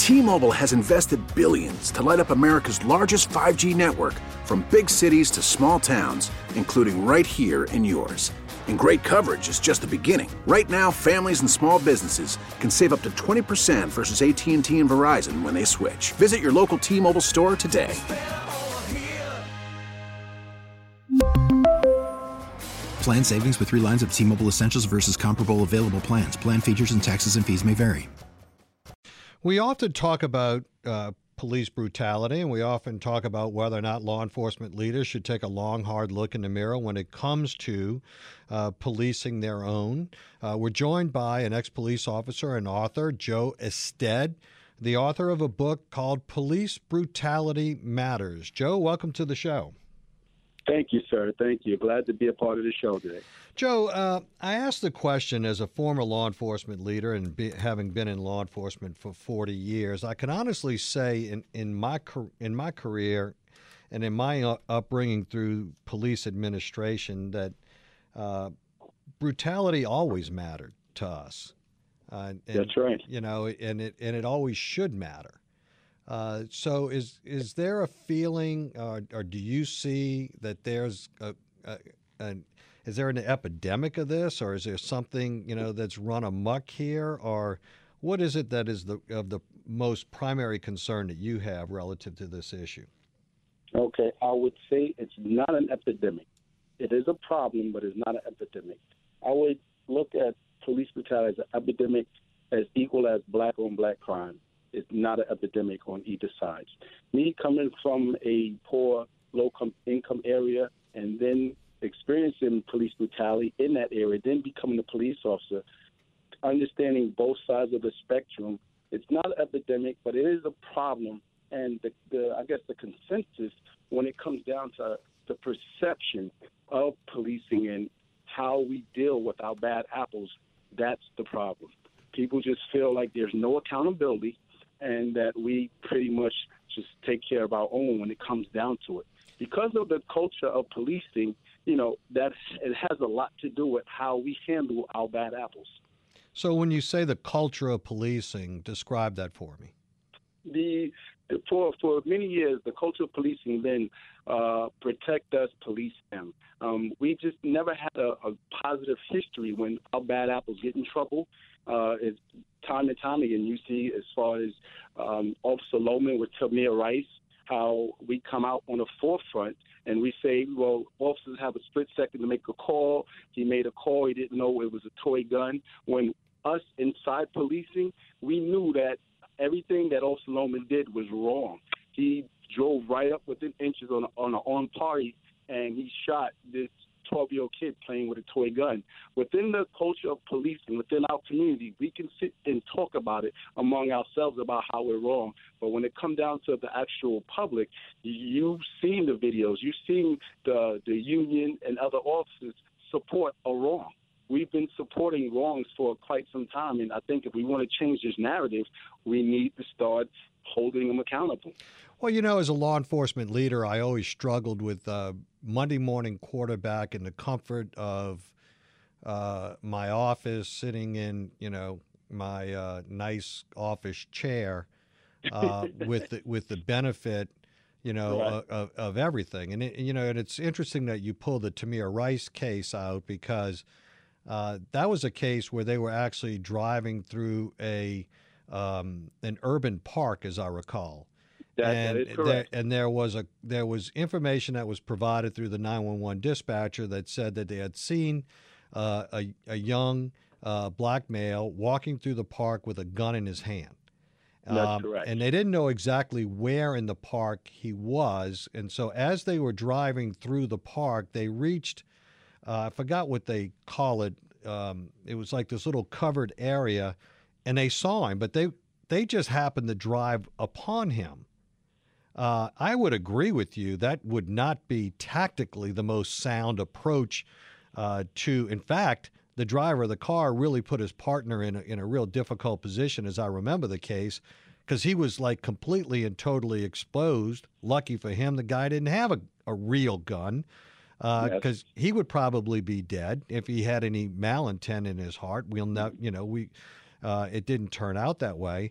T-Mobile has invested billions to light up America's largest 5G network, from big cities to small towns, including right here in yours. And great coverage is just the beginning. Right now, families and small businesses can save up to 20% versus AT&T and Verizon when they switch. Visit your local T-Mobile store today. Plan savings with 3 lines of T-Mobile Essentials versus comparable available plans. Plan features and taxes and fees may vary. We often talk about police brutality, and we often talk about whether or not law enforcement leaders should take a long, hard look in the mirror when it comes to policing their own. We're joined by an ex-police officer and author, Joe Estede, the author of a book called Police Brutality Matters. Joe, welcome to the show. Thank you, sir. Thank you. Glad to be a part of the show today. Joe, I asked the question as a former law enforcement leader and having been in law enforcement for 40 years, I can honestly say in my career and in my upbringing through police administration that brutality always mattered to us. That's right. You know, and it always should matter. So is there a feeling, or do you see that there's is there an epidemic of this, or is there something, you know, that's run amok here, or what is it that is of the most primary concern that you have relative to this issue? Okay, I would say it's not an epidemic. It is a problem, but it's not an epidemic. I would look at police brutality as an epidemic as equal as black-on-black crime. It's not an epidemic on either side. Me coming from a poor, low-income area and then experiencing police brutality in that area, then becoming a police officer, understanding both sides of the spectrum, it's not an epidemic, but it is a problem. And I guess the consensus when it comes down to the perception of policing and how we deal with our bad apples, that's the problem. People just feel like there's no accountability and that we pretty much just take care of our own when it comes down to it. Because of the culture of policing, you know, it has a lot to do with how we handle our bad apples. So when you say the culture of policing, describe that for me. For many years, the culture of policing then protect us, police them. We just never had a positive history when our bad apples get in trouble. It's time and time again, you see, as far as Officer Loman with Tamir Rice, how we come out on the forefront and we say, well, officers have a split second to make a call. He made a call. He didn't know it was a toy gun. When us inside policing, we knew that everything that Officer Loman did was wrong. He drove right up within inches on an armed party, and he shot this 12-year-old kid playing with a toy gun. Within the culture of policing, within our community, we can sit and talk about it among ourselves about how we're wrong. But when it comes down to the actual public, you've seen the videos, you've seen the union and other officers support a wrong. We've been supporting wrongs for quite some time, and I think if we want to change this narrative, we need to start holding them accountable. Well, you know, as a law enforcement leader, I always struggled with Monday morning quarterback in the comfort of my office, sitting in, you know, my nice office chair with the benefit, you know, Right. of everything. And you know, and it's interesting that you pull the Tamir Rice case out because that was a case where they were actually driving through an urban park, as I recall. That is correct. There was information that was provided through the 911 dispatcher that said that they had seen a young black male walking through the park with a gun in his hand. That's correct. And they didn't know exactly where in the park he was. And so as they were driving through the park, they reached, I forgot what they call it. It was like this little covered area, and they saw him, but they just happened to drive upon him. I would agree with you. That would not be tactically the most sound approach in fact, the driver of the car really put his partner in a real difficult position, as I remember the case, because he was like completely and totally exposed. Lucky for him, the guy didn't have a real gun, because he would probably be dead if he had any malintent in his heart. We'll not, it didn't turn out that way.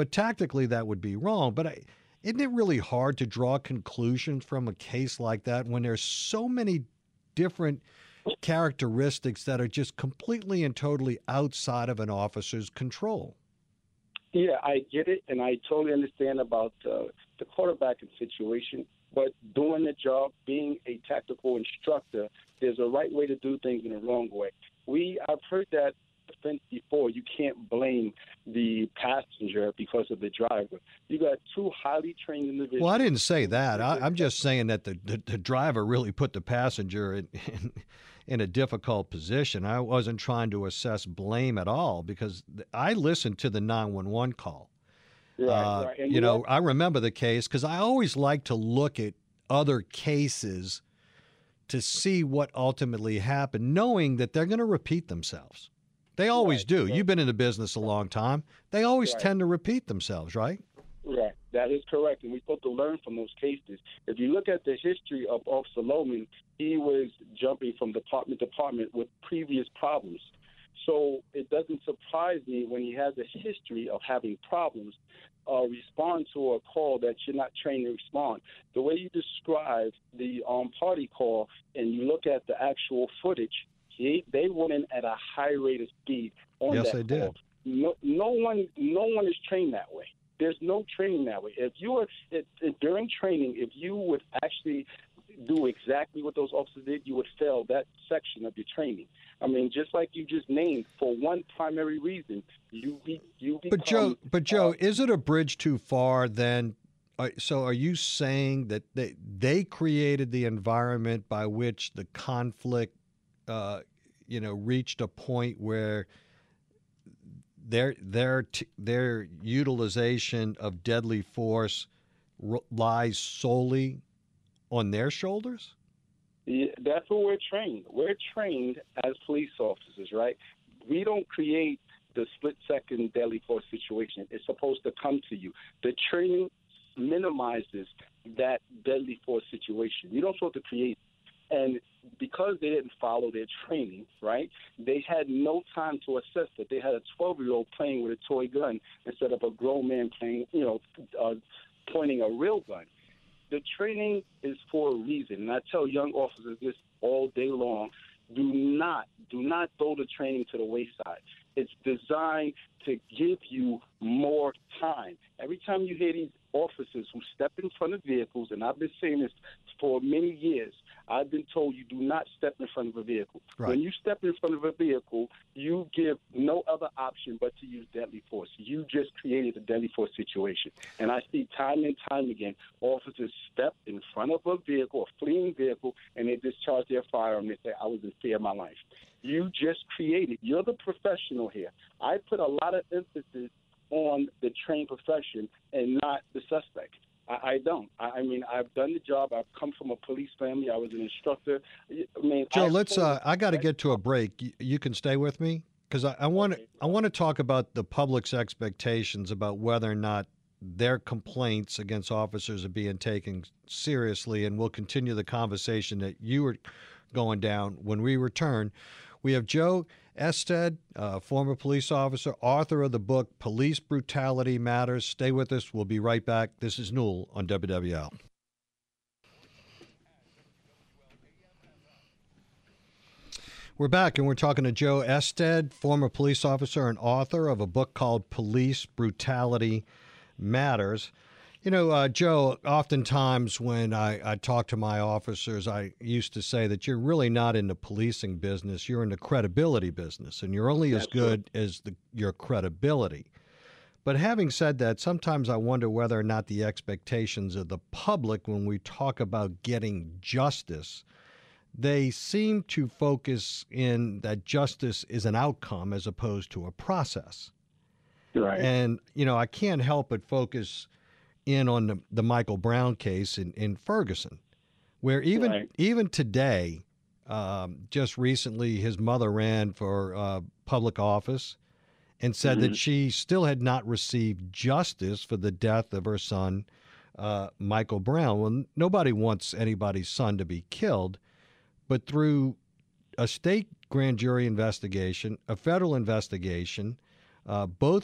but tactically that would be wrong. But isn't it really hard to draw conclusions from a case like that when there's so many different characteristics that are just completely and totally outside of an officer's control? Yeah, I get it, and I totally understand about the quarterbacking situation. But doing the job, being a tactical instructor, there's a right way to do things and a wrong way. I've heard that defense before. You can't blame the passenger because of the driver. You got two highly trained individuals. Well, I didn't say that. I'm just saying that the driver really put the passenger in a difficult position. I wasn't trying to assess blame at all because I listened to the 911 call. Right. And I remember the case because I always like to look at other cases to see what ultimately happened, knowing that they're going to repeat themselves. They always do. You've been in the business a long time. They always tend to repeat themselves, right? Right. That is correct, and we're supposed to learn from those cases. If you look at the history of Officer Lohman, he was jumping from department to department with previous problems. So it doesn't surprise me when he has a history of having problems, respond to a call that you're not trained to respond. The way you describe the party call and you look at the actual footage, they went in at a high rate of speed on that call. Yes, they did. No one is trained that way. There's no training that way. If you were during training, if you would actually do exactly what those officers did, you would fail that section of your training. I mean, just like you just named, for one primary reason, you become. But Joe, is it a bridge too far then? So are you saying that they created the environment by which the conflict, reached a point where their utilization of deadly force lies solely on their shoulders? Yeah, that's what we're trained. We're trained as police officers, right? We don't create the split-second deadly force situation. It's supposed to come to you. The training minimizes that deadly force situation. You don't supposed to create. And because they didn't follow their training, right, they had no time to assess it. They had a 12-year-old playing with a toy gun instead of a grown man playing, pointing a real gun. The training is for a reason, and I tell young officers this all day long. Do not throw the training to the wayside. It's designed to give you more time. Every time you hear these officers who step in front of vehicles, and I've been saying this for many years, I've been told you do not step in front of a vehicle. Right. When you step in front of a vehicle, you give no other option but to use deadly force. You just created a deadly force situation. And I see time and time again, officers step in front of a vehicle, a fleeing vehicle, and they discharge their firearm. They say, I was in fear of my life. You just created. You're the professional here. I put a lot of emphasis on the trained profession and not the suspect. I don't. I mean, I've done the job. I've come from a police family. I was an instructor. Joe, I got to get to a break. You can stay with me because I want to talk about the public's expectations about whether or not their complaints against officers are being taken seriously, and we'll continue the conversation that you were going down when we return. We have Joe Ested, former police officer, author of the book Police Brutality Matters. Stay with us. We'll be right back. This is Newell on WWL. We're back, and we're talking to Joe Ested, former police officer and author of a book called Police Brutality Matters. Joe, oftentimes when I talk to my officers, I used to say that you're really not in the policing business. You're in the credibility business, and you're only as good as your credibility. But having said that, sometimes I wonder whether or not the expectations of the public when we talk about getting justice, they seem to focus in that justice is an outcome as opposed to a process. Right. And, I can't help but focus in on the Michael Brown case in Ferguson, where even today, just recently, his mother ran for public office and said that she still had not received justice for the death of her son, Michael Brown. Well, nobody wants anybody's son to be killed, but through a state grand jury investigation, a federal investigation, both in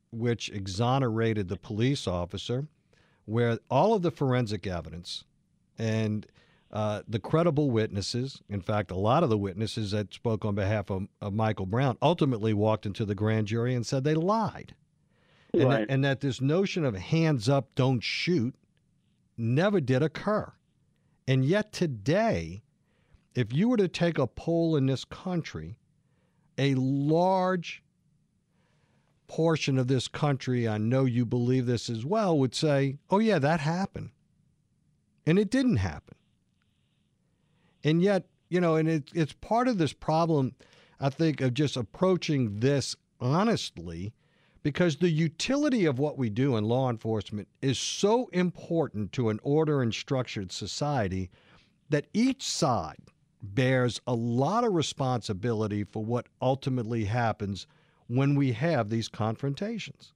which exonerated the police officer, where all of the forensic evidence and the credible witnesses, in fact, a lot of the witnesses that spoke on behalf of Michael Brown, ultimately walked into the grand jury and said they lied. Right. And that this notion of hands up, don't shoot never did occur. And yet today, if you were to take a poll in this country, a large portion of this country, I know you believe this as well, would say, oh, yeah, that happened. And it didn't happen. And yet, and it's part of this problem, I think, of just approaching this honestly, because the utility of what we do in law enforcement is so important to an order and structured society that each side bears a lot of responsibility for what ultimately happens when we have these confrontations.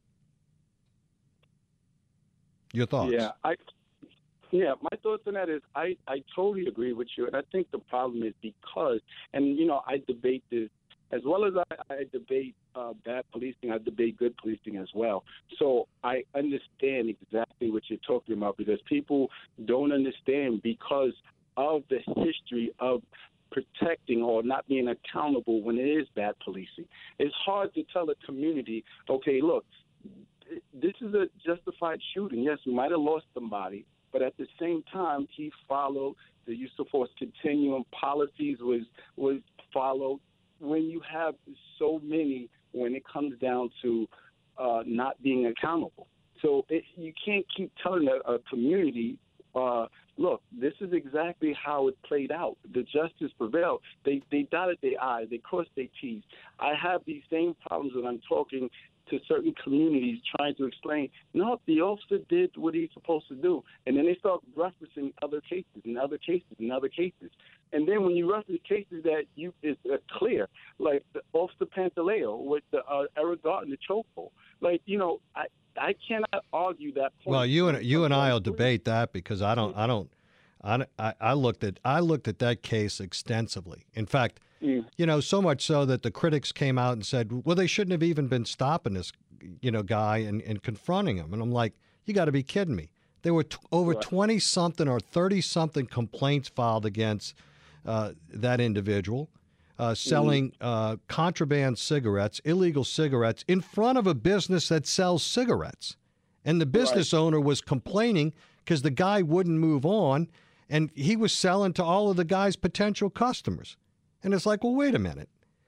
Your thoughts? Yeah, my thoughts on that is I totally agree with you. And I think the problem is because, and, I debate this, as well as I debate bad policing, I debate good policing as well. So I understand exactly what you're talking about, because people don't understand because of the history of protecting or not being accountable when it is bad policing. It's hard to tell a community, okay, look, this is a justified shooting. Yes, we might have lost somebody, but at the same time, he followed the use of force continuum. Policies was followed. When you have so many, when it comes down to not being accountable. So you can't keep telling a community, look, this is exactly how it played out. The justice prevailed. They dotted their I's. They crossed their T's. I have these same problems when I'm talking to certain communities trying to explain, no, the officer did what he's supposed to do. And then they start referencing other cases and other cases and other cases. And then when you reference cases that is clear, like the Officer Pantaleo with the Eric Garner chokehold, I cannot argue that point. Well, you and I will debate that, because I looked at that case extensively. In fact, so much so that the critics came out and said, well, they shouldn't have even been stopping this, guy and confronting him. And I'm like, you got to be kidding me. There were over 20-something or 30-something complaints filed against that individual, selling contraband cigarettes, illegal cigarettes, in front of a business that sells cigarettes. And the business owner was complaining because the guy wouldn't move on, and he was selling to all of the guy's potential customers. And it's like, well, wait a minute.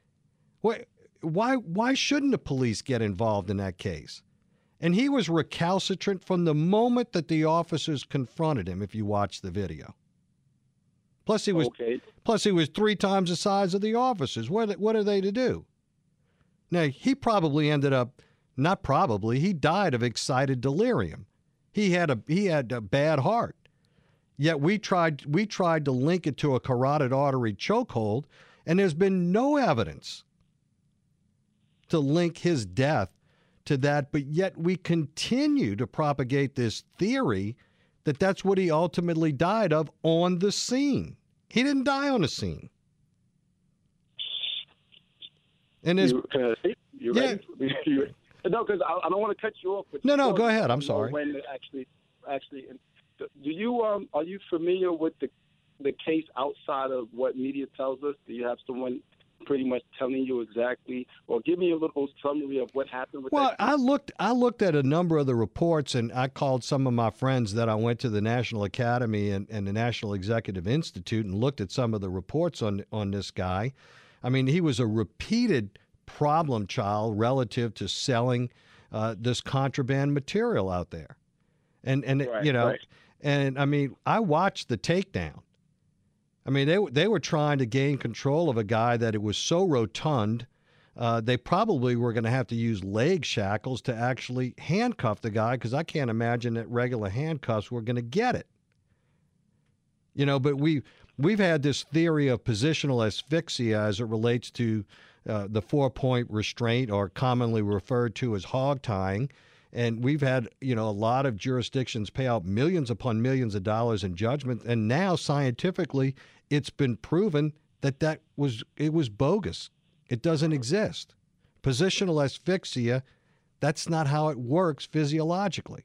Why shouldn't the police get involved in that case? And he was recalcitrant from the moment that the officers confronted him, if you watch the video. Plus, he was 3 times the size of the officers. What are they to do? Now, he probably ended up, not probably, he died of excited delirium. He had a bad heart. Yet we tried to link it to a carotid artery chokehold, and there's been no evidence to link his death to that. But yet we continue to propagate this theory that that's what he ultimately died of on the scene. He didn't die on the scene. And you're right. No, because I don't want to cut you off. But no, go ahead. I'm sorry. When actually, do you are you familiar with the case outside of what media tells us? Do you have someone pretty much telling you exactly, or give me a little summary of what happened with that case? I looked at a number of the reports, and I called some of my friends that I went to the National Academy and the National Executive Institute and looked at some of the reports on this guy. I mean, he was a repeated problem child relative to selling this contraband material out there. And and I mean, I watched the takedown. I mean, they were trying to gain control of a guy that it was so rotund, they probably were going to have to use leg shackles to actually handcuff the guy, because I can't imagine that regular handcuffs were going to get it. But we've had this theory of positional asphyxia as it relates to the 4-point restraint, or commonly referred to as hog tying. And we've had, a lot of jurisdictions pay out millions upon millions of dollars in judgment. And now scientifically, it's been proven that it was bogus. It doesn't exist. Positional asphyxia That's not how it works physiologically.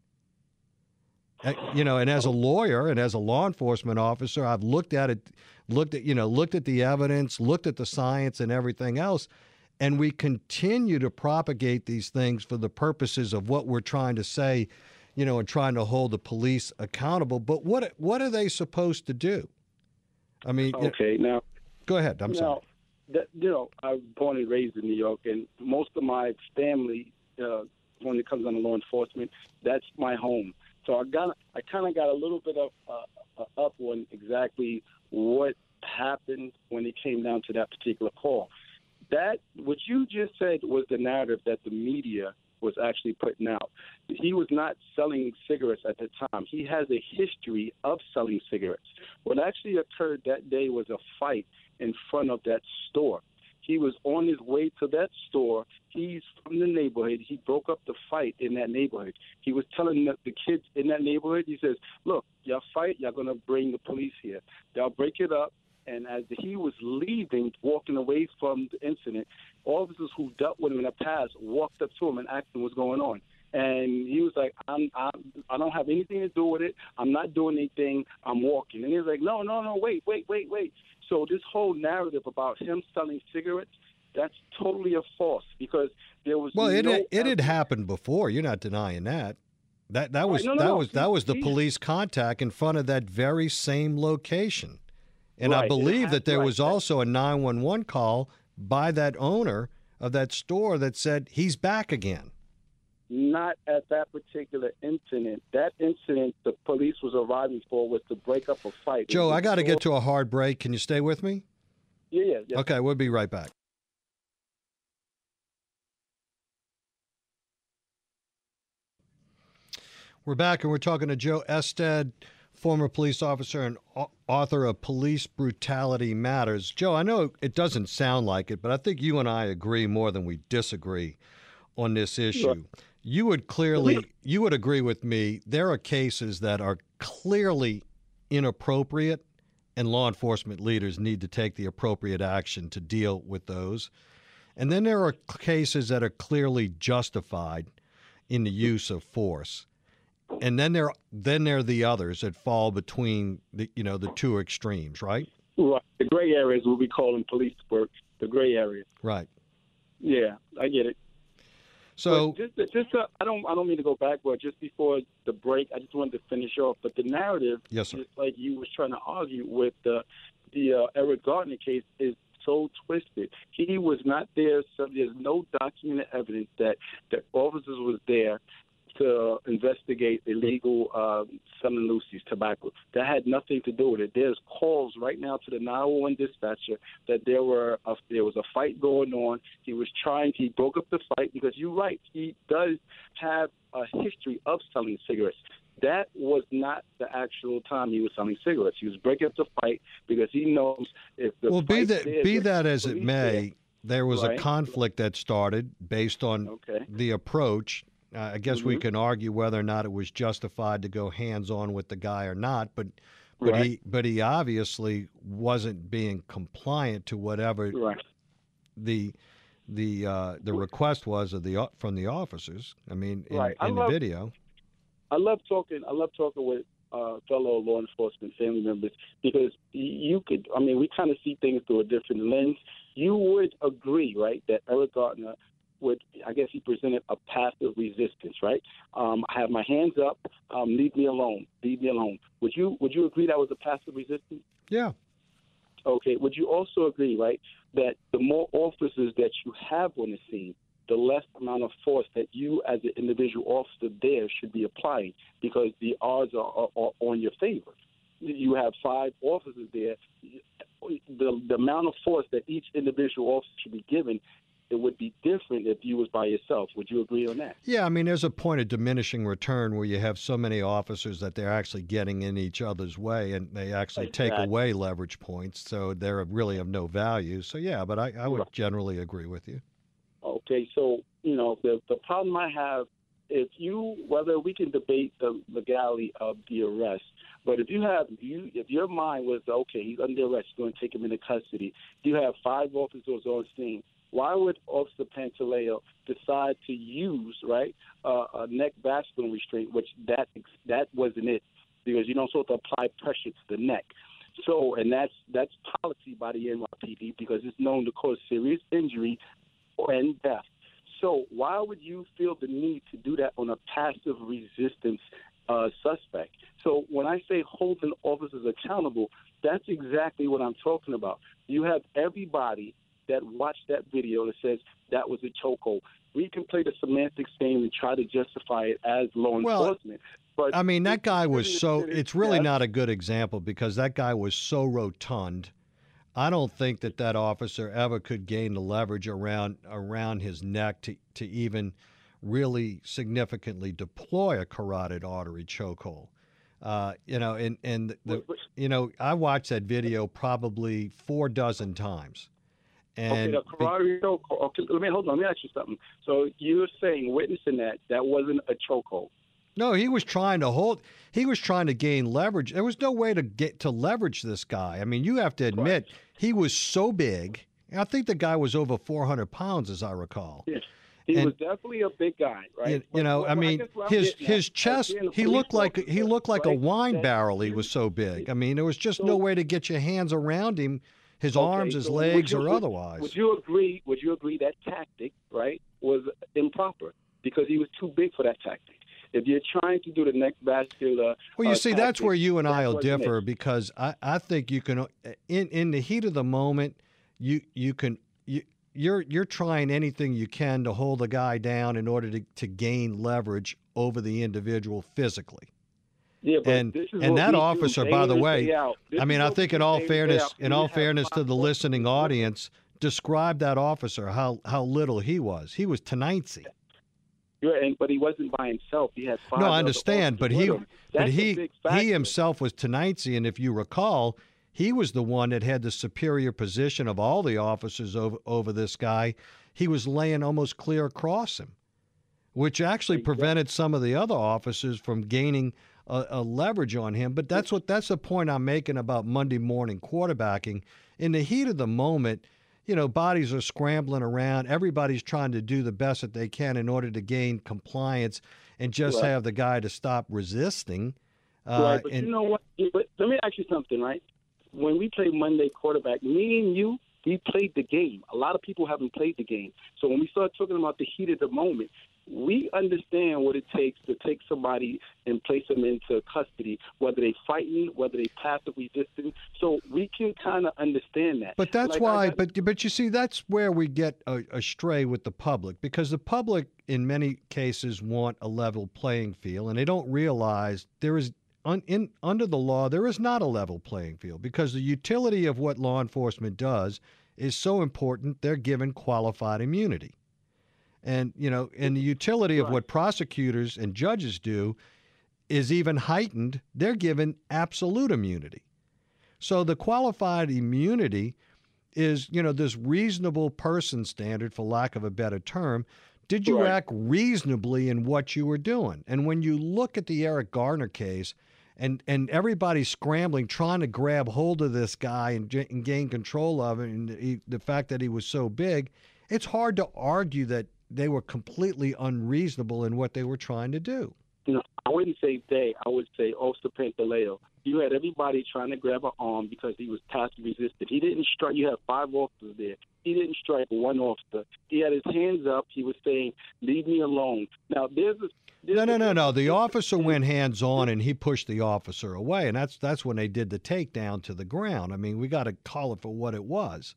And as a lawyer and as a law enforcement officer, I've looked at the evidence, looked at the science and everything else, and we continue to propagate these things for the purposes of what we're trying to say, and trying to hold the police accountable. But what are they supposed to do? I mean, okay, now go ahead. I'm sorry. I was born and raised in New York, and most of my family, when it comes on law enforcement, that's my home. So I kind of got a little bit of up on exactly what happened when it came down to that particular call. That what you just said was the narrative that the media was actually putting out. He was not selling cigarettes at the time. He has a history of selling cigarettes. What actually occurred that day was a fight in front of that store. He was on his way to that store. He's from the neighborhood. He broke up the fight in that neighborhood. He was telling the kids in that neighborhood, he says, look, y'all fight, y'all going to bring the police here. They'll break it up. And as he was leaving, walking away from the incident, officers who dealt with him in the past walked up to him and asked him what's going on. And he was like, I don't have anything to do with it. I'm not doing anything. I'm walking. And he was like, no, wait. So this whole narrative about him selling cigarettes, that's totally a false, because there was it had happened before. You're not denying that. That was the police contact in front of that very same location. And right. I believe that there was also a 911 call by that owner of that store that said he's back again. Not at that particular incident. That incident the police was arriving for was to break up a fight. Joe, I got to get to a hard break. Can you stay with me? Yeah. Okay, we'll be right back. We're back, and we're talking to Joe Ested, former police officer and author of Police Brutality Matters. Joe, I know it doesn't sound like it, but I think you and I agree more than we disagree on this issue. Sure. You would agree with me, there are cases that are clearly inappropriate, and law enforcement leaders need to take the appropriate action to deal with those. And then there are cases that are clearly justified in the use of force. And then there are the others that fall between the two extremes, right? Right. The gray areas will be called in police work the gray area. Right. Yeah, I get it. So I don't mean to go back, but just before the break, I just wanted to finish off. But the narrative, yes, sir, just like you was trying to argue with the Eric Gardner case, is so twisted. He was not there. So there's no documented evidence that the officers was there to investigate illegal selling Lucy's tobacco. That had nothing to do with it. There's calls right now to the 911 dispatcher that there was a fight going on. He broke up the fight because you're right. He does have a history of selling cigarettes. That was not the actual time he was selling cigarettes. He was breaking up the fight because he knows if the be that as it may, there was a conflict that started based on the approach. I guess we can argue whether or not it was justified to go hands-on with the guy or not, but he obviously wasn't being compliant to whatever the request was from the officers. I mean, in the video. I love talking with fellow law enforcement family members because we kind of see things through a different lens. You would agree, right, that Eric Gardner he presented a passive resistance, right? I have my hands up. Leave me alone. Would you agree that was a passive resistance? Yeah. Okay. Would you also agree, right, that the more officers that you have on the scene, the less amount of force that you as an individual officer there should be applying because the odds are on your favor? You have 5 officers there. The amount of force that each individual officer should be given, it would be different if you was by yourself. Would you agree on that? Yeah, I mean, there's a point of diminishing return where you have so many officers that they're actually getting in each other's way, and they actually take away leverage points, so they're really of no value. So, yeah, but I would generally agree with you. Okay, so, the problem I have, whether we can debate the legality of the arrest, but if your mind was, okay, he's under arrest, you're going to take him into custody, you have 5 officers on scene, Why would Officer Pantaleo decide to use, right, a neck vascular restraint, which that wasn't it, because you don't supposed to apply pressure to the neck. So, and that's policy by the NYPD because it's known to cause serious injury and death. So why would you feel the need to do that on a passive resistance suspect? So when I say holding officers accountable, that's exactly what I'm talking about. You have everybody that watched that video that says that was a chokehold. We can play the semantics game and try to justify it as law enforcement. But I mean, that guy was it's really not a good example because that guy was so rotund. I don't think that officer ever could gain the leverage around his neck to even really significantly deploy a carotid artery chokehold. I watched that video probably 4 dozen times. And the carotid chokehold. Okay, let me ask you something. So you're saying, witnessing that wasn't a chokehold? No, he was trying to gain leverage. There was no way to get to leverage this guy. I mean, you have to admit, he was so big. I think the guy was over 400 pounds, as I recall. Yes. He was definitely a big guy, right? His chest, he looked like a wine barrel. He was so big. I mean, there was just no way to get your hands around him, his arms, his legs, or otherwise. Would you agree that tactic, right, was improper because he was too big for that tactic? If you're trying to do the neck vascular, well, you see, that's where you and I will differ because I think you can, in the heat of the moment, you're trying anything you can to hold a guy down in order to gain leverage over the individual physically. Yeah, but and that officer, by the way, I mean, I think in all fairness to the listening audience, describe that officer how little he was. He was Tonightsy. But he wasn't by himself. He had 5. No, I understand, but he himself was Tonightsy, and if you recall, he was the one that had the superior position of all the officers over this guy. He was laying almost clear across him, which actually prevented some of the other officers from gaining a leverage on him. But that's the point I'm making about Monday morning quarterbacking. In the heat of the moment, bodies are scrambling around. Everybody's trying to do the best that they can in order to gain compliance and just have the guy to stop resisting. Right, but you know what? But let me ask you something, right? When we play Monday quarterback, me and you, we played the game. A lot of people haven't played the game. So when we start talking about the heat of the moment, we understand what it takes to take somebody and place them into custody, whether they fighting, whether they passive resisting. So we can kind of understand that. But that's but you see, that's where we get astray with the public, because the public in many cases want a level playing field, and they don't realize there is under the law, there is not a level playing field, because the utility of what law enforcement does is so important, they're given qualified immunity. And, and the utility of what prosecutors and judges do is even heightened. They're given absolute immunity. So the qualified immunity is, this reasonable person standard, for lack of a better term. Did you act reasonably in what you were doing? And when you look at the Eric Garner case, and everybody's scrambling, trying to grab hold of this guy and gain control of him, and the fact that he was so big, it's hard to argue that they were completely unreasonable in what they were trying to do. I wouldn't say they. I would say Officer Pantaleo. You had everybody trying to grab an arm because he was passive resistant. He didn't strike. You had 5 officers there. He didn't strike one officer. He had his hands up. He was saying, "Leave me alone." Now, No. The officer went hands-on, and he pushed the officer away, and that's when they did the takedown to the ground. I mean, we got to call it for what it was.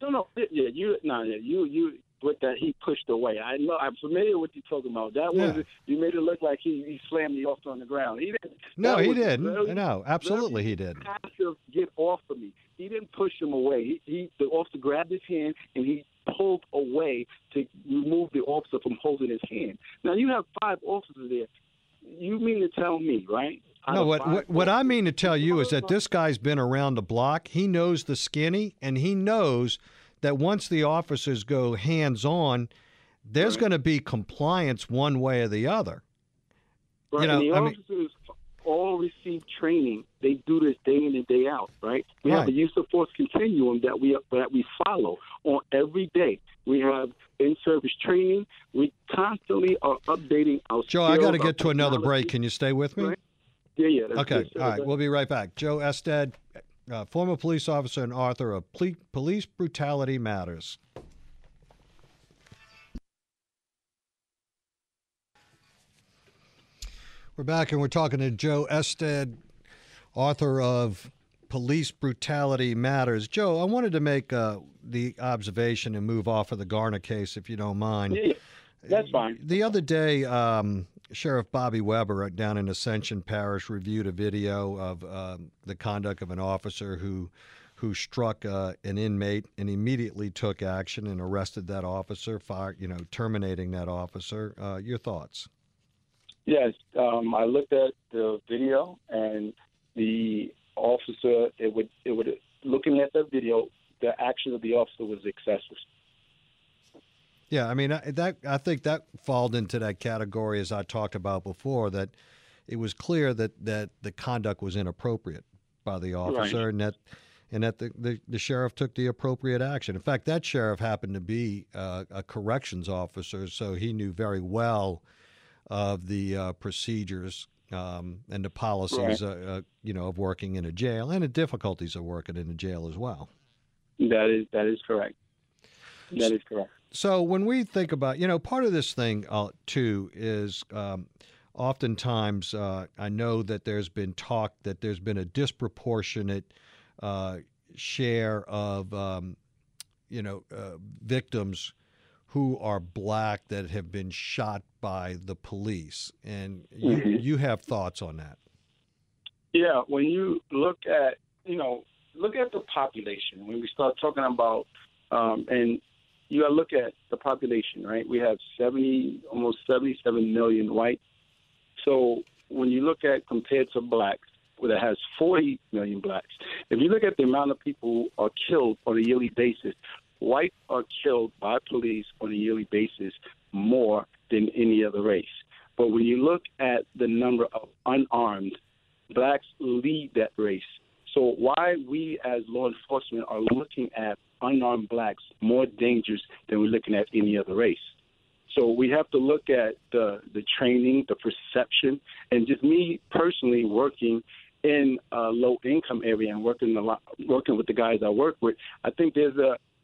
You with that, he pushed away. I know. I'm familiar with what you're talking about. That was you made it look like he slammed the officer on the ground. He didn't. No, he didn't. No, absolutely he didn't. Get off of me. He didn't push him away. The officer grabbed his hand and he pulled away to remove the officer from holding his hand. Now you have 5 officers there. You mean to tell me, right? No, what I mean to tell you is that this guy's been around the block. He knows the skinny, and he knows that once the officers go hands-on, there's going to be compliance one way or the other. Right. Officers, all all receive training. They do this day in and day out, right? We have a use of force continuum that we follow on every day. We have in-service training. We constantly are updating our Joe, I got to get to another break. Can you stay with me? Right? Yeah. Okay, all right. We'll be right back. Joe Estad, former police officer and author of Police Brutality Matters. We're back, and we're talking to Joe Estad, author of Police Brutality Matters. Joe, I wanted to make the observation and move off of the Garner case, if you don't mind. Yeah, that's fine. The other day, Sheriff Bobby Weber down in Ascension Parish reviewed a video of the conduct of an officer who struck an inmate and immediately took action and arrested that officer, terminating that officer. Your thoughts? Yes, I looked at the video, and the officer, looking at the video, the action of the officer was excessive. Yeah, I mean, I think that falls into that category, as I talked about before, that it was clear that the conduct was inappropriate by the officer, right, and that the sheriff took the appropriate action. In fact, that sheriff happened to be a corrections officer, so he knew very well of the procedures and the policies, right, of working in a jail, and the difficulties of working in a jail as well. That is correct. That is correct. So when we think about, part of this thing too is oftentimes I know that there's been talk that there's been a disproportionate share of victims who are black that have been shot by the police, and you have thoughts on that. Yeah, when you look at the population, when we start talking about and you got to look at the population, right? We have almost 77 million white. So when you look at compared to blacks, that has 40 million blacks. If you look at the amount of people who are killed on a yearly basis, whites are killed by police on a yearly basis more than any other race. But when you look at the number of unarmed, blacks lead that race. So why we as law enforcement are looking at unarmed blacks more dangerous than we're looking at any other race. So we have to look at the training, the perception, and just me personally working in a low-income area and working with the guys I work with, I think there's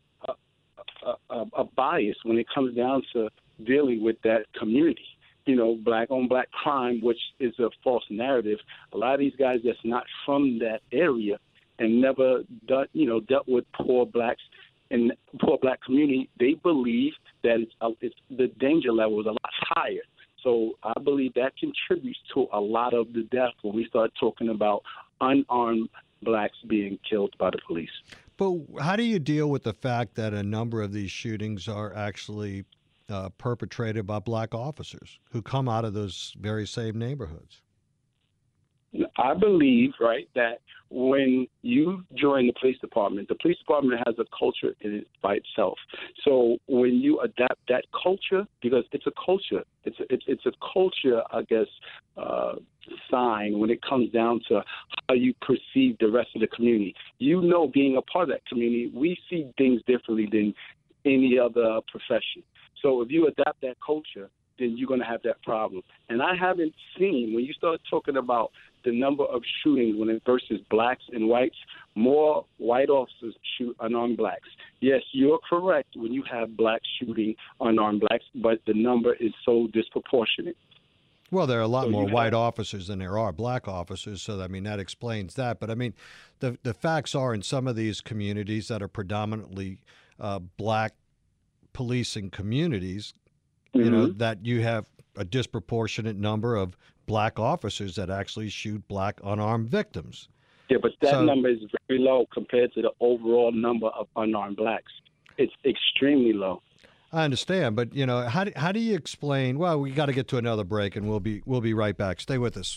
a bias when it comes down to dealing with that community. Black-on-black crime, which is a false narrative. A lot of these guys that's not from that area and never dealt with poor blacks and poor black community, they believe that it's the danger level is a lot higher. So I believe that contributes to a lot of the death when we start talking about unarmed blacks being killed by the police. But how do you deal with the fact that a number of these shootings are actually perpetrated by black officers who come out of those very same neighborhoods? I believe, right, that when you join the police department has a culture in it by itself. So when you adapt that culture, because it's a culture, it's a culture, I guess, sign when it comes down to how you perceive the rest of the community. Being a part of that community, we see things differently than any other profession. So if you adapt that culture, then you're going to have that problem. And I haven't seen, when you start talking about the number of shootings versus blacks and whites, more white officers shoot unarmed blacks. Yes, you're correct when you have blacks shooting unarmed blacks, but the number is so disproportionate. Well, there are a lot more white officers than there are black officers, so that explains that. But the facts are in some of these communities that are predominantly black policing communities, that you have a disproportionate number of black officers that actually shoot black unarmed victims. Yeah, but that number is very low compared to the overall number of unarmed blacks. It's extremely low. I understand, but how do you explain? Well, we got to get to another break, and we'll be right back. Stay with us.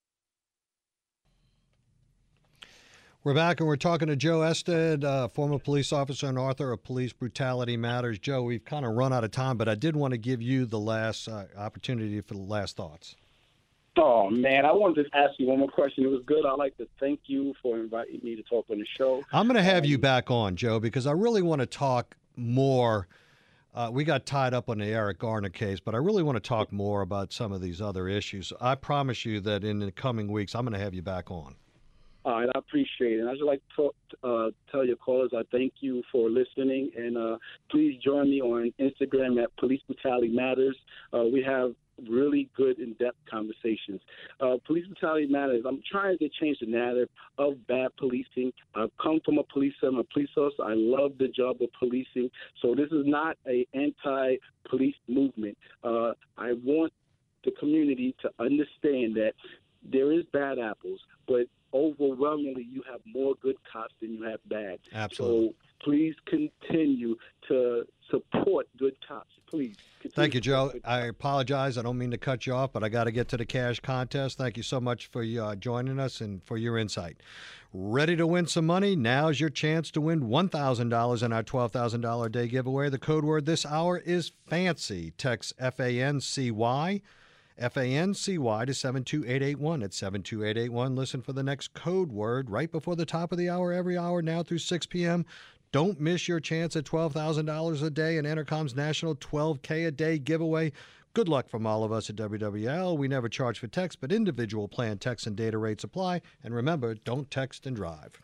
We're back, and we're talking to Joe Estad, former police officer and author of Police Brutality Matters. Joe, we've kind of run out of time, but I did want to give you the last opportunity for the last thoughts. Oh, man, I wanted to ask you one more question. It was good. I'd like to thank you for inviting me to talk on the show. I'm going to have you back on, Joe, because I really want to talk more. We got tied up on the Eric Garner case, but I really want to talk more about some of these other issues. I promise you that in the coming weeks, I'm going to have you back on. All right, I appreciate it. And I'd just like to tell your callers I thank you for listening, and please join me on Instagram at Police Brutality Matters. We have really good in-depth conversations. Police Brutality Matters. I'm trying to change the narrative of bad policing. I've come from a police officer. I love the job of policing. So this is not an anti-police movement. I want the community to understand that there is bad apples, but overwhelmingly you have more good cops than you have bad. Absolutely. So please continue to support good cops. Please. Thank you, Joe. I apologize. I don't mean to cut you off, but I got to get to the cash contest. Thank you so much for joining us and for your insight. Ready to win some money? Now's your chance to win $1,000 in our $12,000 day giveaway. The code word this hour is FANCY. Text FANCY. FANCY to 72881 at 72881. Listen for the next code word right before the top of the hour, every hour now through 6 p.m. Don't miss your chance at $12,000 a day in Entercom's national 12K a day giveaway. Good luck from all of us at WWL. We never charge for text, but individual plan text and data rates apply. And remember, don't text and drive.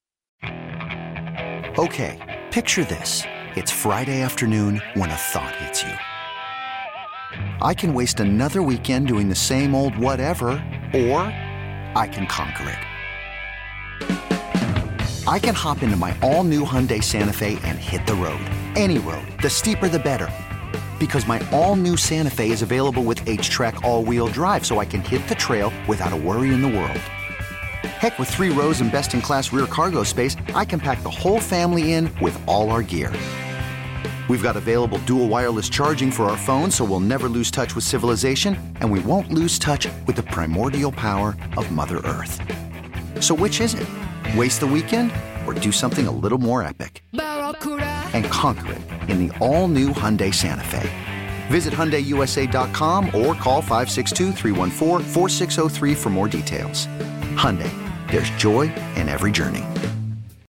Okay, picture this. It's Friday afternoon when a thought hits you. I can waste another weekend doing the same old whatever, or I can conquer it. I can hop into my all-new Hyundai Santa Fe and hit the road. Any road. The steeper, the better. Because my all-new Santa Fe is available with H-Track all-wheel drive, so I can hit the trail without a worry in the world. Heck, with 3 rows and best-in-class rear cargo space, I can pack the whole family in with all our gear. We've got available dual wireless charging for our phones, so we'll never lose touch with civilization, and we won't lose touch with the primordial power of Mother Earth. So which is it? Waste the weekend or do something a little more epic? And conquer it in the all-new Hyundai Santa Fe. Visit HyundaiUSA.com or call 562-314-4603 for more details. Hyundai, there's joy in every journey.